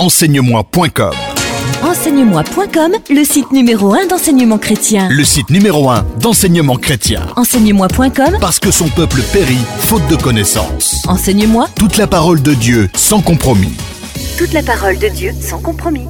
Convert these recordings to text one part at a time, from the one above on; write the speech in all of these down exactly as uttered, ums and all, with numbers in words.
Enseigne-moi point com. Enseigne-moi point com, le site numéro un d'enseignement chrétien. Le site numéro un d'enseignement chrétien. Enseigne-moi point com, Parce que son peuple périt faute de connaissances. Enseigne-moi. Toute la parole de Dieu sans compromis. Toute la parole de Dieu sans compromis.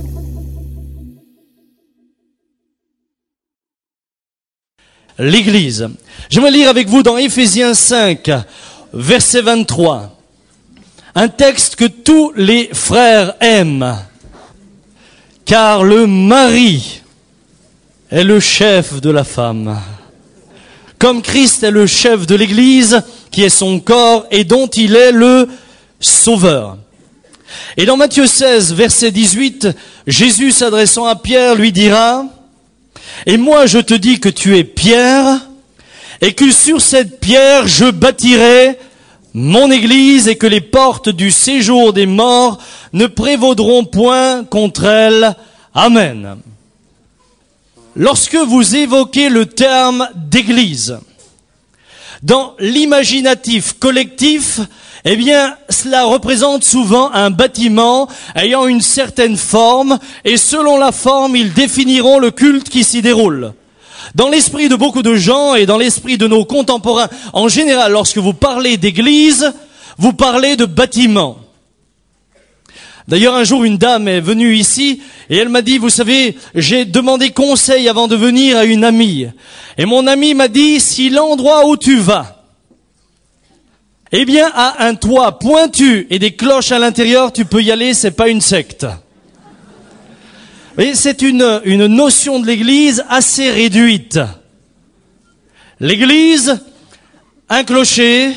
L'Église. J'aimerais lire avec vous dans Éphésiens cinq, verset vingt-trois. Un texte que tous les frères aiment. Car le mari est le chef de la femme. Comme Christ est le chef de l'Église, qui est son corps et dont il est le sauveur. Et dans Matthieu seize, verset dix-huit, Jésus s'adressant à Pierre lui dira: et moi je te dis que tu es Pierre, et que sur cette pierre je bâtirai mon église, et que les portes du séjour des morts ne prévaudront point contre elle. Amen. Lorsque vous évoquez le terme d'église, dans l'imaginatif collectif, eh bien, cela représente souvent un bâtiment ayant une certaine forme, et selon la forme, ils définiront le culte qui s'y déroule. Dans l'esprit de beaucoup de gens et dans l'esprit de nos contemporains, en général, lorsque vous parlez d'église, vous parlez de bâtiment. D'ailleurs, un jour, une dame est venue ici et elle m'a dit, vous savez, j'ai demandé conseil avant de venir à une amie. Et mon amie m'a dit, si l'endroit où tu vas, eh bien, a un toit pointu et des cloches à l'intérieur, tu peux y aller, c'est pas une secte. Et c'est une, une notion de l'église assez réduite. L'église, un clocher,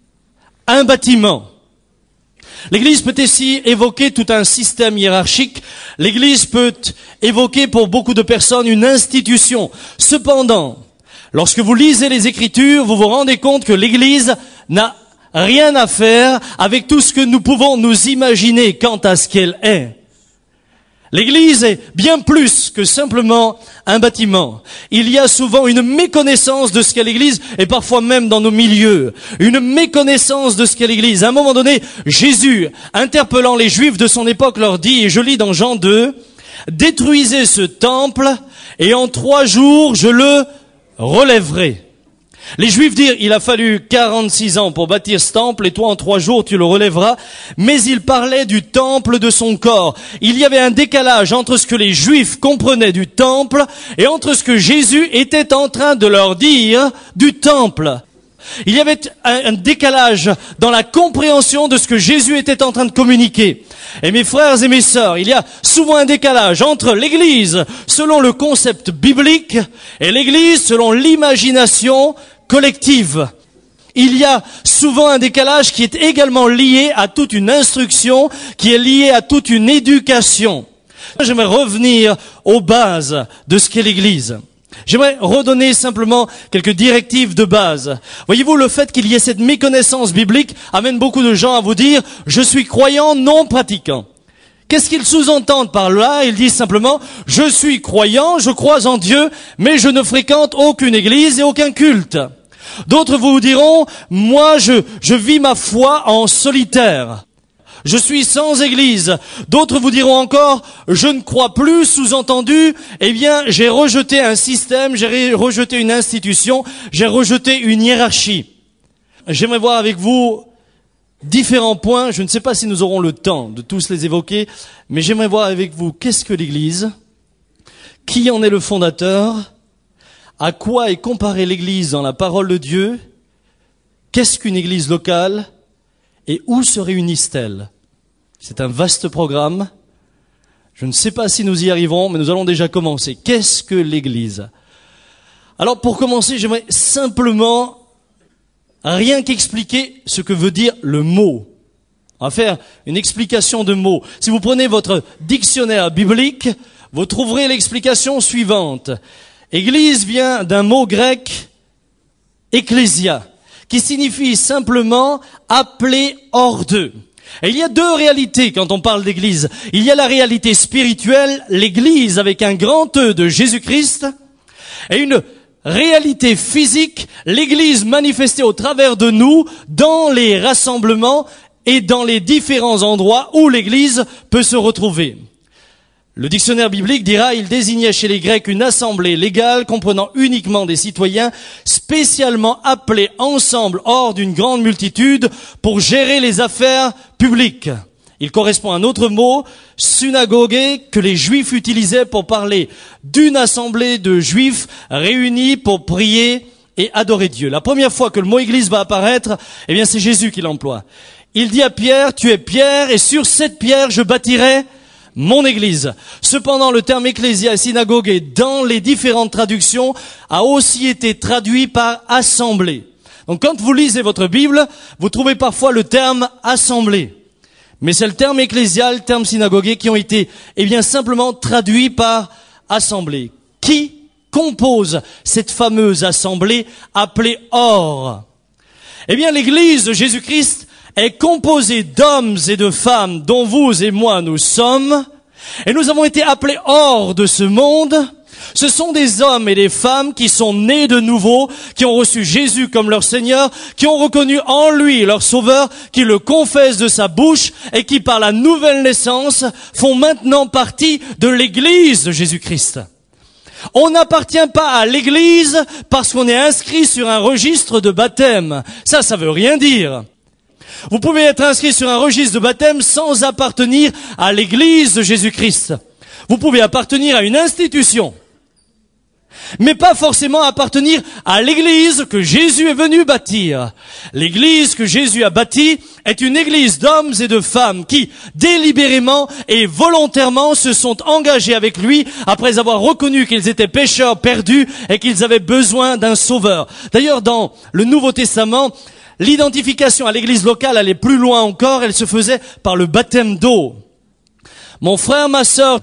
un bâtiment. L'église peut aussi évoquer tout un système hiérarchique. L'église peut évoquer pour beaucoup de personnes une institution. Cependant, lorsque vous lisez les Écritures, vous vous rendez compte que l'église n'a rien à faire avec tout ce que nous pouvons nous imaginer quant à ce qu'elle est. L'église est bien plus que simplement un bâtiment. Il y a souvent une méconnaissance de ce qu'est l'église, et parfois même dans nos milieux, une méconnaissance de ce qu'est l'église. À un moment donné, Jésus, interpellant les Juifs de son époque, leur dit, et je lis dans Jean deux, « Détruisez ce temple, et en trois jours je le relèverai. » Les Juifs dirent, il a fallu quarante-six ans pour bâtir ce temple et toi en trois jours tu le relèveras. Mais il parlait du temple de son corps. Il y avait un décalage entre ce que les Juifs comprenaient du temple et entre ce que Jésus était en train de leur dire du temple. Il y avait un décalage dans la compréhension de ce que Jésus était en train de communiquer. Et mes frères et mes sœurs, il y a souvent un décalage entre l'église selon le concept biblique et l'église selon l'imagination collective. Il y a souvent un décalage qui est également lié à toute une instruction, qui est lié à toute une éducation. J'aimerais revenir aux bases de ce qu'est l'église. J'aimerais redonner simplement quelques directives de base. Voyez-vous, le fait qu'il y ait cette méconnaissance biblique amène beaucoup de gens à vous dire « je suis croyant non pratiquant ». Qu'est-ce qu'ils sous-entendent par là? Ils disent simplement « je suis croyant, je crois en Dieu, mais je ne fréquente aucune église et aucun culte ». D'autres vous diront « moi, je, je vis ma foi en solitaire ». Je suis sans église. D'autres vous diront encore, je ne crois plus, sous-entendu, eh bien, j'ai rejeté un système, j'ai rejeté une institution, j'ai rejeté une hiérarchie. J'aimerais voir avec vous différents points. Je ne sais pas si nous aurons le temps de tous les évoquer, mais j'aimerais voir avec vous qu'est-ce que l'église, qui en est le fondateur, à quoi est comparée l'église dans la parole de Dieu, qu'est-ce qu'une église locale et où se réunissent-elles? C'est un vaste programme. Je ne sais pas si nous y arriverons, mais nous allons déjà commencer. Qu'est-ce que l'Église? Alors, pour commencer, j'aimerais simplement rien qu'expliquer ce que veut dire le mot. On va faire une explication de mots. Si vous prenez votre dictionnaire biblique, vous trouverez l'explication suivante. Église vient d'un mot grec, ecclésia, qui signifie simplement appeler hors d'eux. Et il y a deux réalités quand on parle d'église. Il y a la réalité spirituelle, l'église avec un grand E de Jésus-Christ, et une réalité physique, l'église manifestée au travers de nous dans les rassemblements et dans les différents endroits où l'Église peut se retrouver. Le dictionnaire biblique dira, il désignait chez les Grecs une assemblée légale comprenant uniquement des citoyens spécialement appelés ensemble hors d'une grande multitude pour gérer les affaires publiques. Il correspond à un autre mot, synagogue, que les Juifs utilisaient pour parler d'une assemblée de Juifs réunis pour prier et adorer Dieu. La première fois que le mot église va apparaître, eh bien c'est Jésus qui l'emploie. Il dit à Pierre, tu es Pierre et sur cette pierre je bâtirai mon église. Cependant, le terme ecclésia et synagogue dans les différentes traductions a aussi été traduit par assemblée. Donc quand vous lisez votre Bible, vous trouvez parfois le terme assemblée. Mais c'est le terme ecclésia, le terme synagogue qui ont été, eh bien, simplement traduits par assemblée. Qui compose cette fameuse assemblée appelée or? Eh bien, l'église de Jésus-Christ est composée d'hommes et de femmes dont vous et moi nous sommes, et nous avons été appelés hors de ce monde. Ce sont des hommes et des femmes qui sont nés de nouveau, qui ont reçu Jésus comme leur Seigneur, qui ont reconnu en lui leur Sauveur, qui le confessent de sa bouche et qui par la nouvelle naissance font maintenant partie de l'Église de Jésus-Christ. On n'appartient pas à l'Église parce qu'on est inscrit sur un registre de baptême. Ça, ça veut rien dire. Vous pouvez être inscrit sur un registre de baptême sans appartenir à l'Église de Jésus-Christ. Vous pouvez appartenir à une institution, mais pas forcément appartenir à l'église que Jésus est venu bâtir. L'église que Jésus a bâtie est une église d'hommes et de femmes qui, délibérément et volontairement, se sont engagés avec lui après avoir reconnu qu'ils étaient pécheurs perdus et qu'ils avaient besoin d'un sauveur. D'ailleurs, dans le Nouveau Testament, l'identification à l'église locale allait plus loin encore, elle se faisait par le baptême d'eau. Mon frère, ma sœur,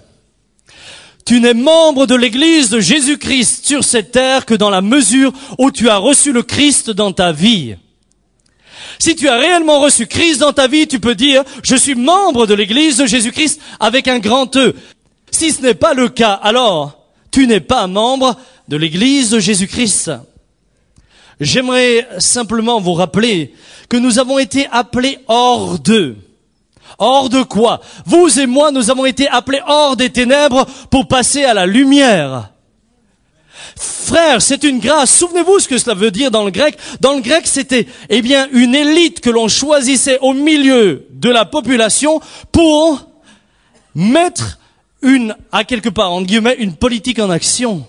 tu n'es membre de l'église de Jésus-Christ sur cette terre que dans la mesure où tu as reçu le Christ dans ta vie. Si tu as réellement reçu Christ dans ta vie, tu peux dire, je suis membre de l'église de Jésus-Christ avec un grand E. Si ce n'est pas le cas, alors tu n'es pas membre de l'église de Jésus-Christ. J'aimerais simplement vous rappeler que nous avons été appelés hors d'eux. Hors de quoi? Vous et moi, nous avons été appelés hors des ténèbres pour passer à la lumière. Frères, c'est une grâce. Souvenez-vous ce que cela veut dire dans le grec. Dans le grec, c'était, eh bien, une élite que l'on choisissait au milieu de la population pour mettre une, à quelque part, entre guillemets, une politique en action.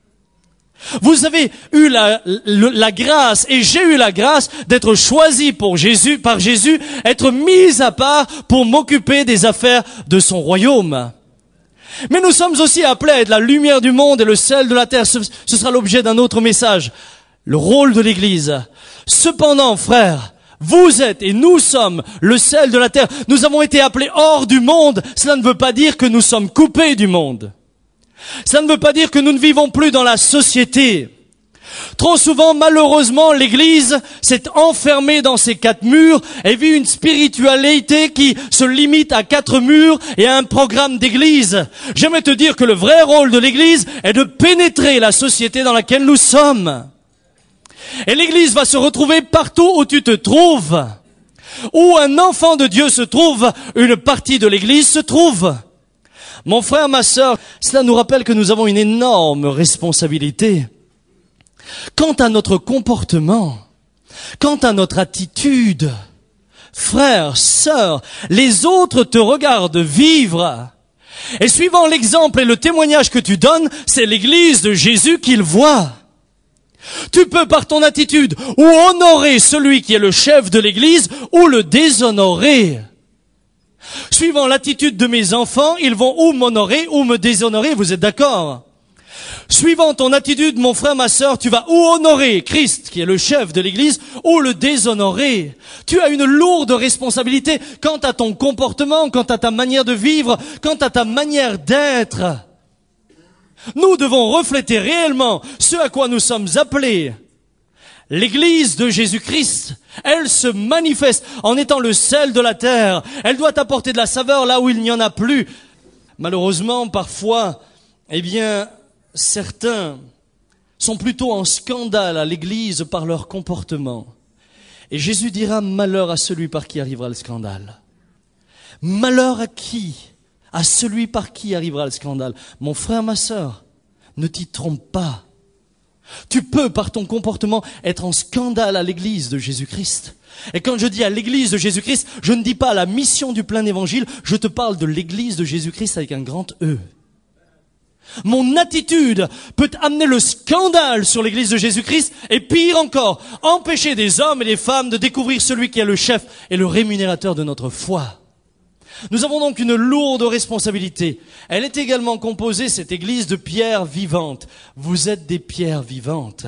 Vous avez eu la, la, la grâce, et j'ai eu la grâce d'être choisi pour Jésus, par Jésus, être mis à part pour m'occuper des affaires de son royaume. Mais nous sommes aussi appelés à être la lumière du monde et le sel de la terre. Ce, ce sera l'objet d'un autre message. Le rôle de l'Église. Cependant, frères, vous êtes et nous sommes le sel de la terre. Nous avons été appelés hors du monde. Cela ne veut pas dire que nous sommes coupés du monde. Ça ne veut pas dire que nous ne vivons plus dans la société. Trop souvent, malheureusement, l'Église s'est enfermée dans ses quatre murs et vit une spiritualité qui se limite à quatre murs et à un programme d'Église. J'aimerais te dire que le vrai rôle de l'Église est de pénétrer la société dans laquelle nous sommes. Et l'Église va se retrouver partout où tu te trouves. Où un enfant de Dieu se trouve, une partie de l'Église se trouve. Mon frère, ma sœur, cela nous rappelle que nous avons une énorme responsabilité. Quant à notre comportement, quant à notre attitude, frère, sœur, les autres te regardent vivre. Et suivant l'exemple et le témoignage que tu donnes, c'est l'Église de Jésus qu'ils voient. Tu peux par ton attitude ou honorer celui qui est le chef de l'Église ou le déshonorer. Suivant l'attitude de mes enfants, ils vont ou m'honorer ou me déshonorer, vous êtes d'accord? Suivant ton attitude, mon frère, ma sœur, tu vas ou honorer Christ, qui est le chef de l'Église, ou le déshonorer. Tu as une lourde responsabilité quant à ton comportement, quant à ta manière de vivre, quant à ta manière d'être. Nous devons refléter réellement ce à quoi nous sommes appelés. L'Église de Jésus-Christ, elle se manifeste en étant le sel de la terre. Elle doit apporter de la saveur là où il n'y en a plus. Malheureusement, parfois, eh bien, certains sont plutôt en scandale à l'Église par leur comportement. Et Jésus dira, malheur à celui par qui arrivera le scandale. Malheur à qui? À celui par qui arrivera le scandale. Mon frère, ma sœur, ne t'y trompe pas. Tu peux, par ton comportement, être en scandale à l'église de Jésus-Christ. Et quand je dis à l'église de Jésus-Christ, je ne dis pas à la mission du plein évangile, je te parle de l'église de Jésus-Christ avec un grand E. Mon attitude peut amener le scandale sur l'église de Jésus-Christ et pire encore, empêcher des hommes et des femmes de découvrir celui qui est le chef et le rémunérateur de notre foi. Nous avons donc une lourde responsabilité. Elle est également composée, cette église, de pierres vivantes. Vous êtes des pierres vivantes.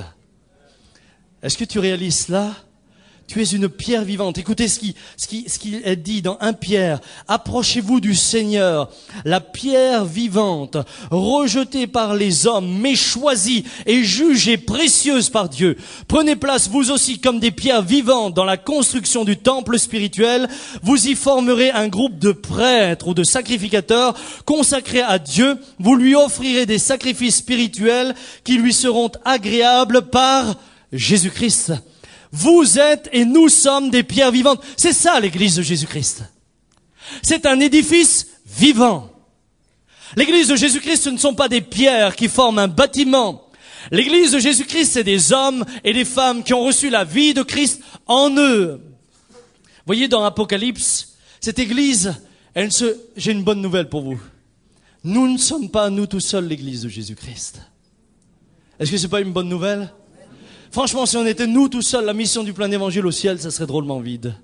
Est-ce que tu réalises cela? Tu es une pierre vivante. Écoutez ce qui, ce qui, ce qui est dit dans un Pierre. Approchez-vous du Seigneur, la pierre vivante, rejetée par les hommes, mais choisie et jugée précieuse par Dieu. Prenez place vous aussi comme des pierres vivantes dans la construction du temple spirituel. Vous y formerez un groupe de prêtres ou de sacrificateurs consacrés à Dieu. Vous lui offrirez des sacrifices spirituels qui lui seront agréables par Jésus-Christ. Vous êtes et nous sommes des pierres vivantes. C'est ça l'église de Jésus-Christ. C'est un édifice vivant. L'église de Jésus-Christ, ce ne sont pas des pierres qui forment un bâtiment. L'église de Jésus-Christ, c'est des hommes et des femmes qui ont reçu la vie de Christ en eux. Vous voyez dans Apocalypse, cette église, elle se... j'ai une bonne nouvelle pour vous. Nous ne sommes pas nous tout seuls l'église de Jésus-Christ. Est-ce que c'est pas une bonne nouvelle? Franchement, si on était nous tout seuls, la mission du plein évangile au ciel, ça serait drôlement vide.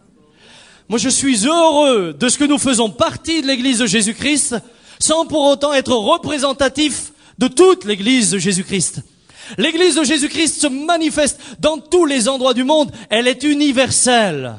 Moi, je suis heureux de ce que nous faisons partie de l'église de Jésus-Christ, sans pour autant être représentatif de toute l'église de Jésus-Christ. L'église de Jésus-Christ se manifeste dans tous les endroits du monde. Elle est universelle.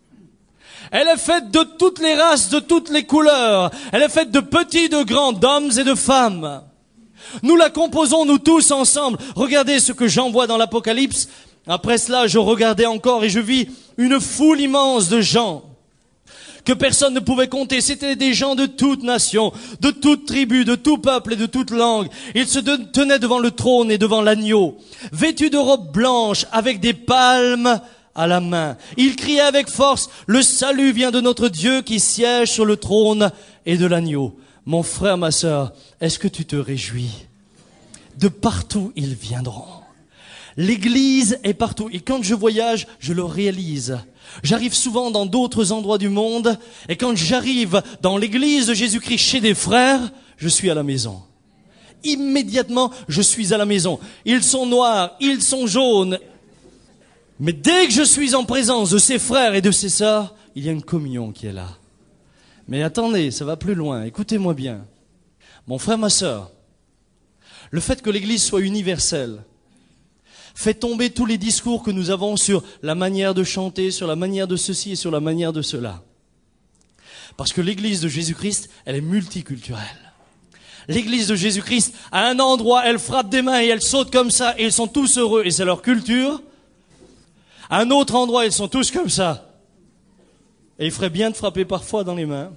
Elle est faite de toutes les races, de toutes les couleurs. Elle est faite de petits, de grands, d'hommes et de femmes. Nous la composons, nous tous ensemble. Regardez ce que j'en vois dans l'Apocalypse. Après cela, je regardais encore et je vis une foule immense de gens que personne ne pouvait compter. C'étaient des gens de toute nation, de toute tribu, de tout peuple et de toute langue. Ils se tenaient devant le trône et devant l'agneau, vêtus de robes blanches avec des palmes à la main. Ils criaient avec force, le salut vient de notre Dieu qui siège sur le trône et de l'agneau. Mon frère, ma sœur, est-ce que tu te réjouis? De partout ils viendront. L'église est partout. Et quand je voyage, je le réalise. J'arrive souvent dans d'autres endroits du monde. Et quand j'arrive dans l'église de Jésus-Christ chez des frères, je suis à la maison. Immédiatement, je suis à la maison. Ils sont noirs, ils sont jaunes. Mais dès que je suis en présence de ces frères et de ces sœurs, il y a une communion qui est là. Mais attendez, ça va plus loin. Écoutez-moi bien. Mon frère, ma sœur, le fait que l'église soit universelle fait tomber tous les discours que nous avons sur la manière de chanter, sur la manière de ceci et sur la manière de cela. Parce que l'église de Jésus-Christ, elle est multiculturelle. L'église de Jésus-Christ, à un endroit, elle frappe des mains et elle saute comme ça et ils sont tous heureux et c'est leur culture. À un autre endroit, ils sont tous comme ça. Et il ferait bien de frapper parfois dans les mains.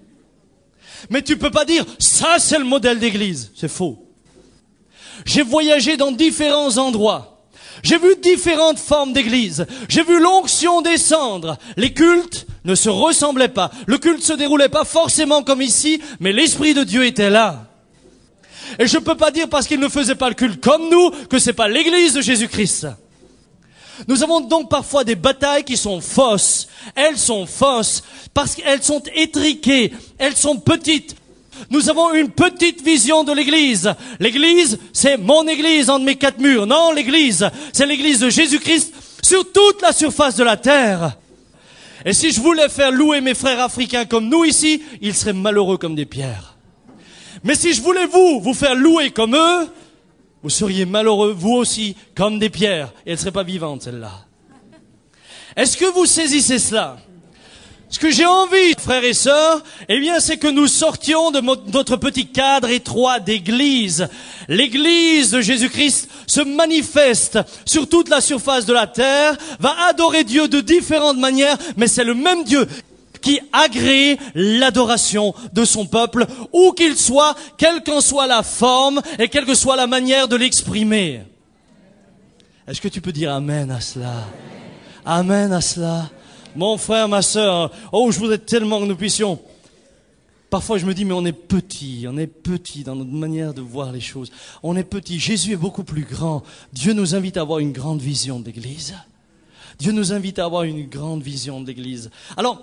Mais tu peux pas dire, ça c'est le modèle d'église. C'est faux. J'ai voyagé dans différents endroits. J'ai vu différentes formes d'église. J'ai vu l'onction descendre. Les cultes ne se ressemblaient pas. Le culte se déroulait pas forcément comme ici, mais l'Esprit de Dieu était là. Et je peux pas dire parce qu'ils ne faisaient pas le culte comme nous, que c'est pas l'église de Jésus-Christ. Nous avons donc parfois des batailles qui sont fausses. Elles sont fausses parce qu'elles sont étriquées, elles sont petites. Nous avons une petite vision de l'église. L'église, c'est mon église entre mes quatre murs. Non, l'église, c'est l'église de Jésus-Christ sur toute la surface de la terre. Et si je voulais faire louer mes frères africains comme nous ici, ils seraient malheureux comme des pierres. Mais si je voulais vous, vous faire louer comme eux, vous seriez malheureux, vous aussi, comme des pierres. Et elles ne seraient pas vivantes, celles-là. Est-ce que vous saisissez cela? Ce que j'ai envie, frères et sœurs, eh bien, c'est que nous sortions de notre petit cadre étroit d'église. L'église de Jésus-Christ se manifeste sur toute la surface de la terre, va adorer Dieu de différentes manières, mais c'est le même Dieu qui agrée l'adoration de son peuple, où qu'il soit, quelle qu'en soit la forme et quelle que soit la manière de l'exprimer. Est-ce que tu peux dire amen à cela? Amen à cela. Mon frère, ma sœur, oh, je voudrais tellement que nous puissions. Parfois, je me dis, mais on est petit, on est petit dans notre manière de voir les choses. On est petit. Jésus est beaucoup plus grand. Dieu nous invite à avoir une grande vision de l'Église. Dieu nous invite à avoir une grande vision de l'Église. Alors,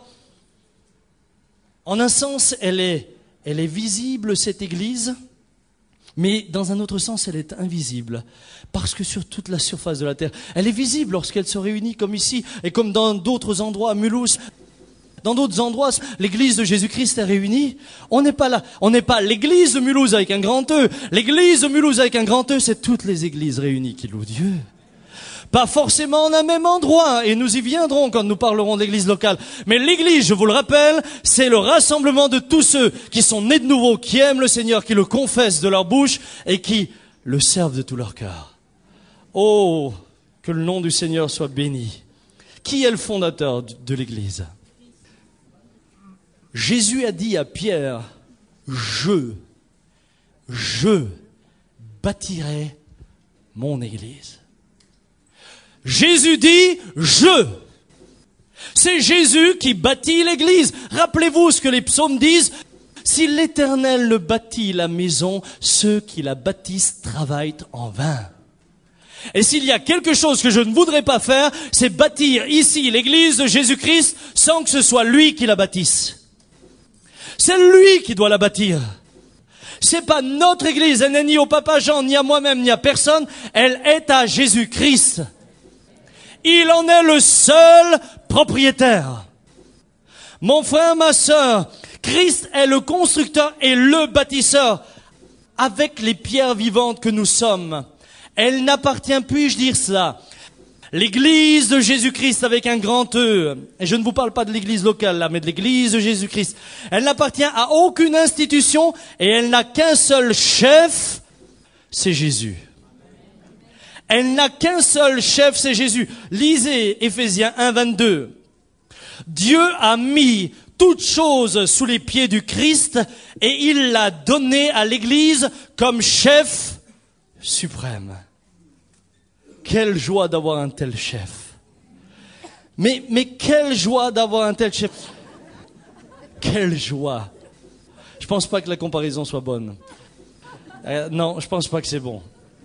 en un sens, elle est, elle est visible, cette Église, mais dans un autre sens, elle est invisible. Parce que sur toute la surface de la terre, elle est visible lorsqu'elle se réunit comme ici, et comme dans d'autres endroits, à Mulhouse. Dans d'autres endroits, l'église de Jésus-Christ est réunie. On n'est pas là. On n'est pas l'église de Mulhouse avec un grand E. L'église de Mulhouse avec un grand E, c'est toutes les églises réunies qui louent Dieu. Pas forcément en un même endroit, et nous y viendrons quand nous parlerons de l'église locale. Mais l'église, je vous le rappelle, c'est le rassemblement de tous ceux qui sont nés de nouveau, qui aiment le Seigneur, qui le confessent de leur bouche et qui le servent de tout leur cœur. Oh, que le nom du Seigneur soit béni. Qui est le fondateur de l'église ? Jésus a dit à Pierre, je, je bâtirai mon église. Jésus dit, je. C'est Jésus qui bâtit l'église. Rappelez-vous ce que les psaumes disent. Si l'Éternel ne bâtit la maison, ceux qui la bâtissent travaillent en vain. Et s'il y a quelque chose que je ne voudrais pas faire, c'est bâtir ici l'église de Jésus-Christ sans que ce soit lui qui la bâtisse. C'est lui qui doit la bâtir. C'est pas notre église, elle n'est ni au Papa Jean, ni à moi-même, ni à personne. Elle est à Jésus-Christ. Il en est le seul propriétaire. Mon frère, ma sœur, Christ est le constructeur et le bâtisseur. Avec les pierres vivantes que nous sommes, elle n'appartient, puis-je dire cela, l'église de Jésus-Christ avec un grand E, et je ne vous parle pas de l'église locale là, mais de l'église de Jésus-Christ, elle n'appartient à aucune institution et elle n'a qu'un seul chef, c'est Jésus. Elle n'a qu'un seul chef, c'est Jésus. Lisez Éphésiens un, vingt-deux. Dieu a mis toute chose sous les pieds du Christ et il l'a donné à l'église comme chef suprême. Quelle joie d'avoir un tel chef. Mais, mais quelle joie d'avoir un tel chef. Quelle joie. Je pense pas que la comparaison soit bonne. Euh, non, je pense pas que c'est bon.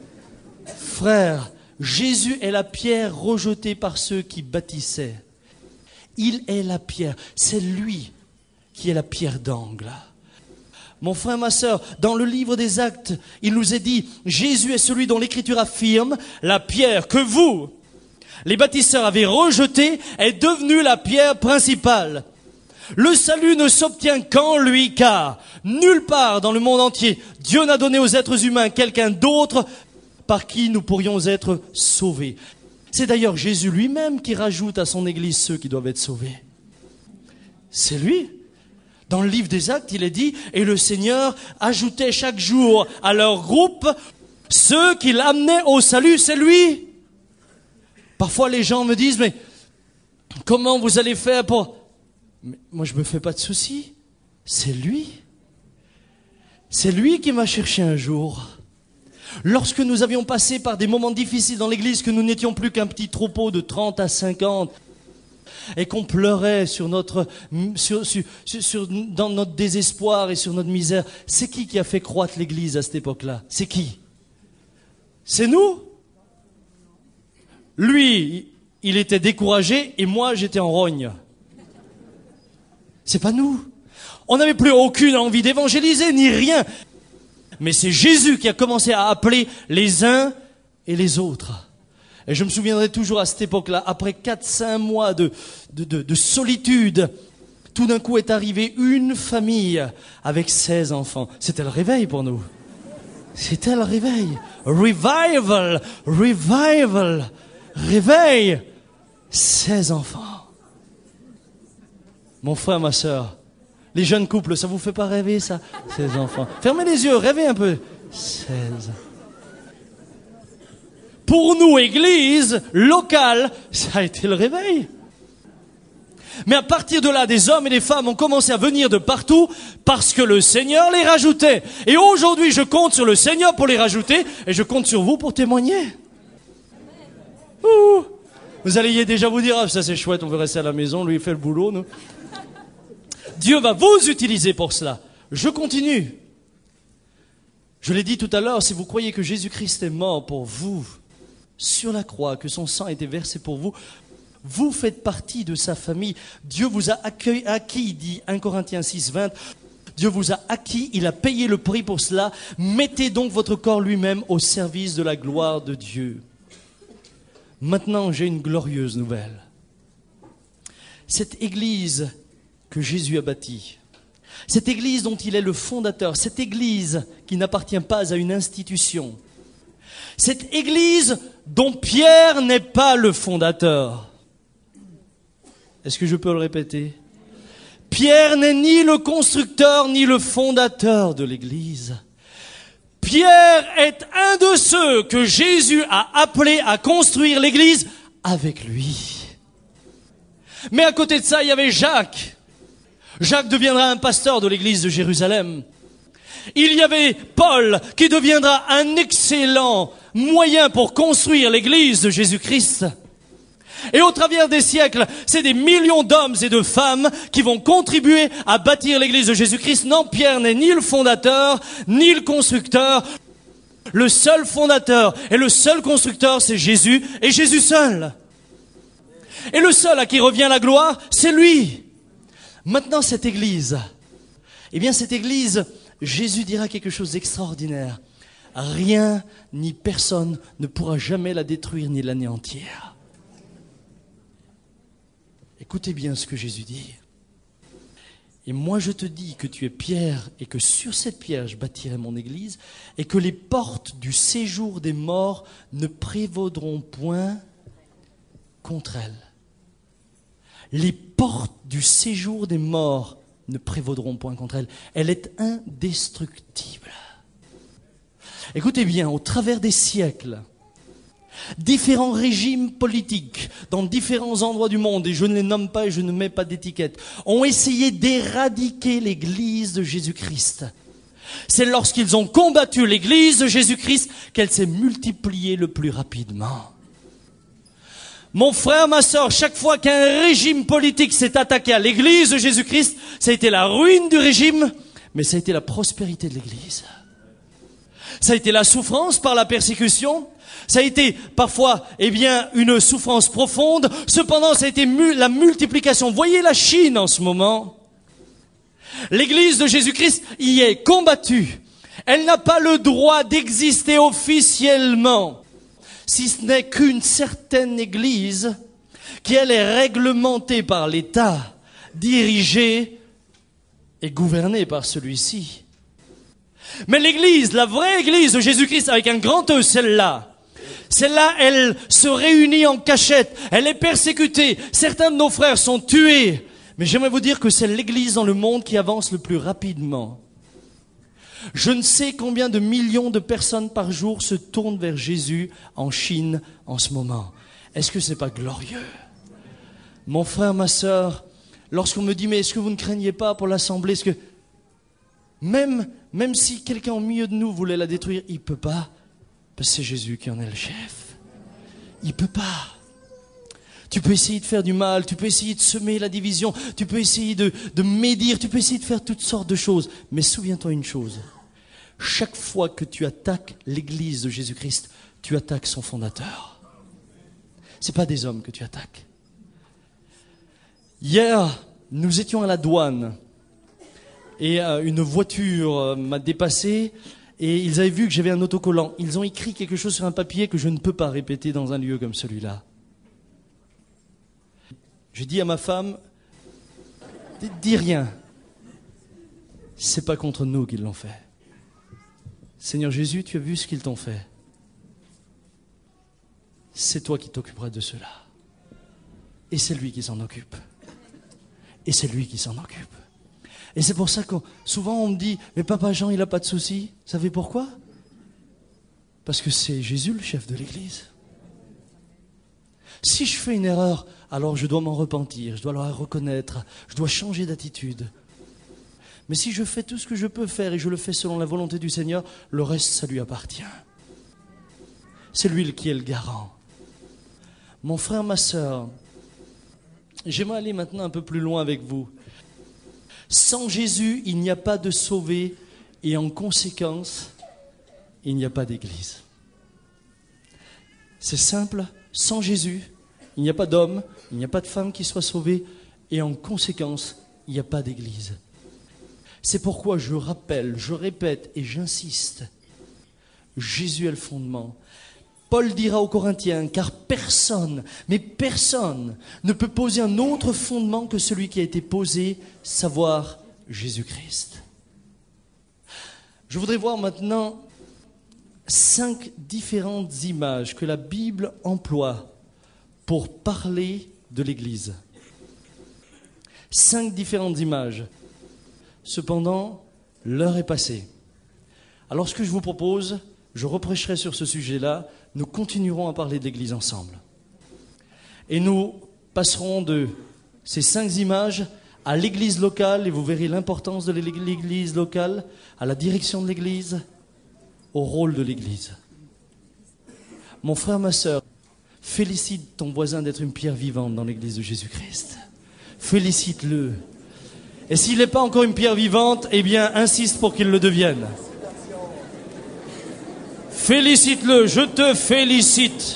Frère, Jésus est la pierre rejetée par ceux qui bâtissaient. Il est la pierre. C'est lui qui est la pierre d'angle. Mon frère, ma sœur, dans le livre des Actes, il nous est dit, Jésus est celui dont l'Écriture affirme, la pierre que vous, les bâtisseurs, avez rejetée, est devenue la pierre principale. Le salut ne s'obtient qu'en lui, car nulle part dans le monde entier, Dieu n'a donné aux êtres humains quelqu'un d'autre par qui nous pourrions être sauvés. C'est d'ailleurs Jésus lui-même qui rajoute à son Église ceux qui doivent être sauvés. C'est lui. Dans le livre des Actes, il est dit, et le Seigneur ajoutait chaque jour à leur groupe ceux qu'il amenait au salut, c'est lui. Parfois les gens me disent, mais comment vous allez faire pour... Mais moi je me fais pas de soucis, c'est lui. C'est lui qui m'a cherché un jour. Lorsque nous avions passé par des moments difficiles dans l'église, que nous n'étions plus qu'un petit troupeau de trente à cinquante, et qu'on pleurait sur notre, sur, sur, sur, dans notre désespoir et sur notre misère, c'est qui qui a fait croître l'église à cette époque-là? C'est qui? C'est nous? Lui, il était découragé et moi, j'étais en rogne. C'est pas nous. On n'avait plus aucune envie d'évangéliser, ni rien. Mais c'est Jésus qui a commencé à appeler les uns et les autres. Et je me souviendrai toujours à cette époque-là, après quatre, cinq mois de, de, de, de solitude, tout d'un coup est arrivée une famille avec seize enfants. C'était le réveil pour nous. C'était le réveil. Revival, revival, réveil. seize enfants. Mon frère, ma sœur, les jeunes couples, ça vous fait pas rêver ça? seize enfants. Fermez les yeux, rêvez un peu. seize. Pour nous, église locale, ça a été le réveil. Mais à partir de là, des hommes et des femmes ont commencé à venir de partout parce que le Seigneur les rajoutait. Et aujourd'hui, je compte sur le Seigneur pour les rajouter et je compte sur vous pour témoigner. Ouh. Vous alliez déjà vous dire, ah, ça c'est chouette, on veut rester à la maison, lui il fait le boulot, nous. Dieu va vous utiliser pour cela. Je continue. Je l'ai dit tout à l'heure, si vous croyez que Jésus-Christ est mort pour vous, sur la croix, que son sang a été versé pour vous, vous faites partie de sa famille. Dieu vous a accueilli, acquis, dit un Corinthiens six, vingt. Dieu vous a acquis, il a payé le prix pour cela. Mettez donc votre corps lui-même au service de la gloire de Dieu. Maintenant, j'ai une glorieuse nouvelle. Cette église que Jésus a bâtie, cette église dont il est le fondateur, cette église qui n'appartient pas à une institution, cette église dont Pierre n'est pas le fondateur. Est-ce que je peux le répéter ? Pierre n'est ni le constructeur ni le fondateur de l'église. Pierre est un de ceux que Jésus a appelés à construire l'église avec lui. Mais à côté de ça, il y avait Jacques. Jacques deviendra un pasteur de l'église de Jérusalem. Il y avait Paul qui deviendra un excellent moyen pour construire l'église de Jésus-Christ. Et au travers des siècles, c'est des millions d'hommes et de femmes qui vont contribuer à bâtir l'église de Jésus-Christ. Non, Pierre n'est ni le fondateur, ni le constructeur. Le seul fondateur et le seul constructeur, c'est Jésus, et Jésus seul. Et le seul à qui revient la gloire, c'est lui. Maintenant, cette église, eh bien cette église, Jésus dira quelque chose d'extraordinaire. Rien ni personne ne pourra jamais la détruire ni l'anéantir. Écoutez bien ce que Jésus dit. Et moi je te dis que tu es pierre et que sur cette pierre je bâtirai mon église et que les portes du séjour des morts ne prévaudront point contre elle. Les portes du séjour des morts ne prévaudront point contre elle. Elle est indestructible. Écoutez bien, au travers des siècles, différents régimes politiques dans différents endroits du monde, et je ne les nomme pas et je ne mets pas d'étiquette, ont essayé d'éradiquer l'église de Jésus-Christ. C'est lorsqu'ils ont combattu l'église de Jésus-Christ qu'elle s'est multipliée le plus rapidement. Mon frère, ma sœur, chaque fois qu'un régime politique s'est attaqué à l'église de Jésus-Christ, ça a été la ruine du régime, mais ça a été la prospérité de l'église. Ça a été la souffrance par la persécution. Ça a été parfois, eh bien, une souffrance profonde. Cependant, ça a été mu- la multiplication. Voyez la Chine en ce moment. L'église de Jésus-Christ y est combattue. Elle n'a pas le droit d'exister officiellement, si ce n'est qu'une certaine église qui, elle, est réglementée par l'État, dirigée et gouvernée par celui-ci. Mais l'église, la vraie église de Jésus-Christ avec un grand E, celle-là, celle-là, elle se réunit en cachette, elle est persécutée, certains de nos frères sont tués. Mais j'aimerais vous dire que c'est l'église dans le monde qui avance le plus rapidement. Je ne sais combien de millions de personnes par jour se tournent vers Jésus en Chine en ce moment. Est-ce que c'est pas glorieux? Mon frère, ma sœur, lorsqu'on me dit, mais est-ce que vous ne craignez pas pour l'assemblée? Est-ce que même, même si quelqu'un au milieu de nous voulait la détruire, il ne peut pas, parce que c'est Jésus qui en est le chef. Il ne peut pas. Tu peux essayer de faire du mal, tu peux essayer de semer la division, tu peux essayer de, de médire, tu peux essayer de faire toutes sortes de choses. Mais souviens-toi une chose, chaque fois que tu attaques l'église de Jésus-Christ, tu attaques son fondateur. Ce n'est pas des hommes que tu attaques. Hier, nous étions à la douane et euh, une voiture euh, m'a dépassé et ils avaient vu que j'avais un autocollant. Ils ont écrit quelque chose sur un papier que je ne peux pas répéter dans un lieu comme celui-là. J'ai dit à ma femme, dis rien. C'est pas contre nous qu'ils l'ont fait. Seigneur Jésus, tu as vu ce qu'ils t'ont fait. C'est toi qui t'occuperas de cela. Et c'est lui qui s'en occupe. Et c'est lui qui s'en occupe. Et c'est pour ça que souvent on me dit, mais papa Jean, il n'a pas de soucis. Vous savez pourquoi? Parce que c'est Jésus le chef de l'église. Si je fais une erreur, alors je dois m'en repentir, je dois la reconnaître, je dois changer d'attitude. Mais si je fais tout ce que je peux faire et je le fais selon la volonté du Seigneur, le reste, ça lui appartient. C'est lui qui est le garant. Mon frère, ma sœur, j'aimerais aller maintenant un peu plus loin avec vous. Sans Jésus, il n'y a pas de sauvé et en conséquence, il n'y a pas d'église. C'est simple, sans Jésus, il n'y a pas d'homme, il n'y a pas de femme qui soit sauvée et en conséquence, il n'y a pas d'église. C'est pourquoi je rappelle, je répète et j'insiste, Jésus est le fondement. Paul dira aux Corinthiens, car personne, mais personne, ne peut poser un autre fondement que celui qui a été posé, savoir Jésus-Christ. Je voudrais voir maintenant cinq différentes images que la Bible emploie pour parler de l'Église. Cinq différentes images. Cependant, l'heure est passée. Alors ce que je vous propose, je reprêcherai sur ce sujet-là, nous continuerons à parler de l'Église ensemble. Et nous passerons de ces cinq images à l'Église locale, et vous verrez l'importance de l'Église locale, à la direction de l'Église, au rôle de l'Église. Mon frère, ma sœur, félicite ton voisin d'être une pierre vivante dans l'Église de Jésus-Christ. Félicite-le. Et s'il n'est pas encore une pierre vivante, eh bien, insiste pour qu'il le devienne. Félicite-le, je te félicite.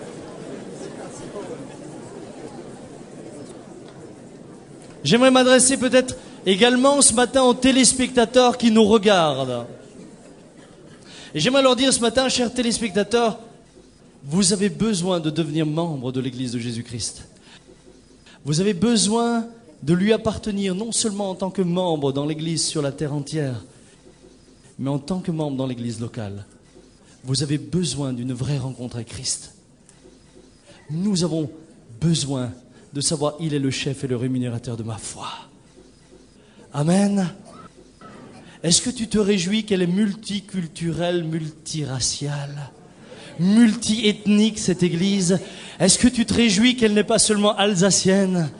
J'aimerais m'adresser peut-être également ce matin aux téléspectateurs qui nous regardent. Et j'aimerais leur dire ce matin, chers téléspectateurs, vous avez besoin de devenir membre de l'Église de Jésus-Christ. Vous avez besoin de lui appartenir non seulement en tant que membre dans l'Église sur la terre entière, mais en tant que membre dans l'Église locale. Vous avez besoin d'une vraie rencontre avec Christ. Nous avons besoin de savoir qu'il est le chef et le rémunérateur de ma foi. Amen. Est-ce que tu te réjouis qu'elle est multiculturelle, multiraciale, multiethnique, cette Église? Est-ce que tu te réjouis qu'elle n'est pas seulement alsacienne?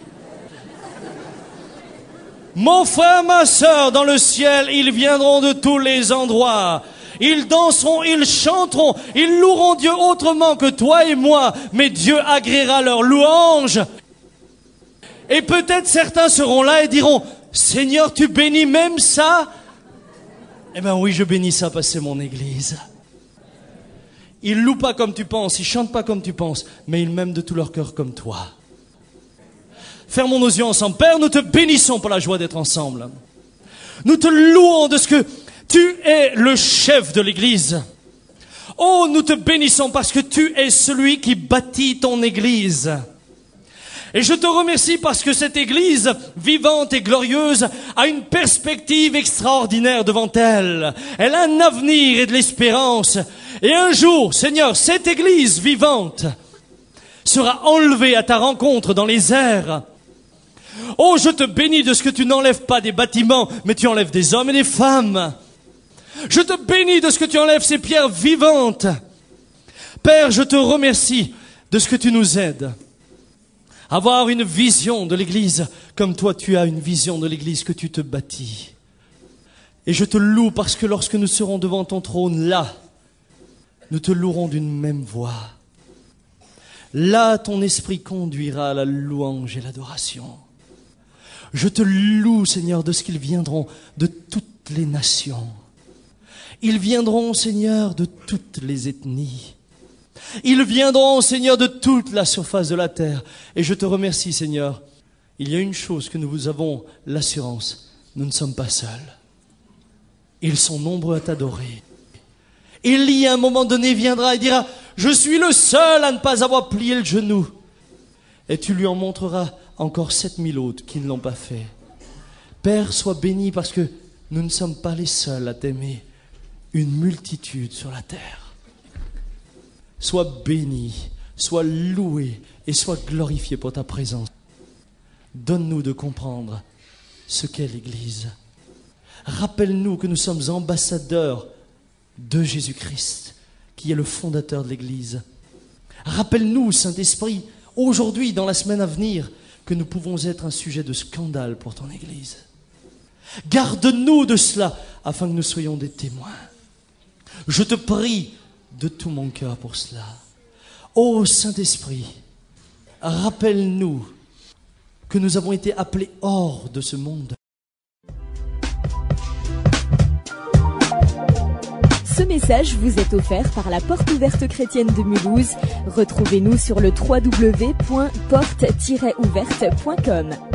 Mon frère, ma sœur, dans le ciel, ils viendront de tous les endroits. Ils danseront, ils chanteront, ils loueront Dieu autrement que toi et moi, mais Dieu agréera leur louange. Et peut-être certains seront là et diront, Seigneur, tu bénis même ça? Eh bien oui, je bénis ça parce que c'est mon Église. Ils louent pas comme tu penses, ils chantent pas comme tu penses, mais ils m'aiment de tout leur cœur comme toi. Fermons nos yeux ensemble. Père, nous te bénissons pour la joie d'être ensemble. Nous te louons de ce que tu es le chef de l'Église. Oh, nous te bénissons parce que tu es celui qui bâtit ton Église. Et je te remercie parce que cette Église vivante et glorieuse a une perspective extraordinaire devant elle. Elle a un avenir et de l'espérance. Et un jour, Seigneur, cette Église vivante sera enlevée à ta rencontre dans les airs. Oh, je te bénis de ce que tu n'enlèves pas des bâtiments, mais tu enlèves des hommes et des femmes. Je te bénis de ce que tu enlèves ces pierres vivantes. Père, je te remercie de ce que tu nous aides. Avoir une vision de l'Église, comme toi tu as une vision de l'Église que tu te bâtis. Et je te loue parce que lorsque nous serons devant ton trône, là, nous te louerons d'une même voix. Là, ton esprit conduira à la louange et l'adoration. Je te loue, Seigneur, de ce qu'ils viendront de toutes les nations. Ils viendront, Seigneur, de toutes les ethnies. Ils viendront, Seigneur, de toute la surface de la terre. Et je te remercie, Seigneur. Il y a une chose que nous avons l'assurance. Nous ne sommes pas seuls. Ils sont nombreux à t'adorer. Élie, à un moment donné, viendra et dira, je suis le seul à ne pas avoir plié le genou. Et tu lui en montreras encore sept mille autres qui ne l'ont pas fait. Père, sois béni parce que nous ne sommes pas les seuls à t'aimer. Une multitude sur la terre. Sois béni, sois loué et sois glorifié pour ta présence. Donne-nous de comprendre ce qu'est l'Église. Rappelle-nous que nous sommes ambassadeurs de Jésus-Christ, qui est le fondateur de l'Église. Rappelle-nous, Saint-Esprit, aujourd'hui, dans la semaine à venir, que nous pouvons être un sujet de scandale pour ton Église. Garde-nous de cela, afin que nous soyons des témoins. Je te prie de tout mon cœur pour cela. Ô Saint-Esprit, rappelle-nous que nous avons été appelés hors de ce monde. Ce message vous est offert par la Porte ouverte chrétienne de Mulhouse. Retrouvez-nous sur le w w w point porte tiret ouverte point com.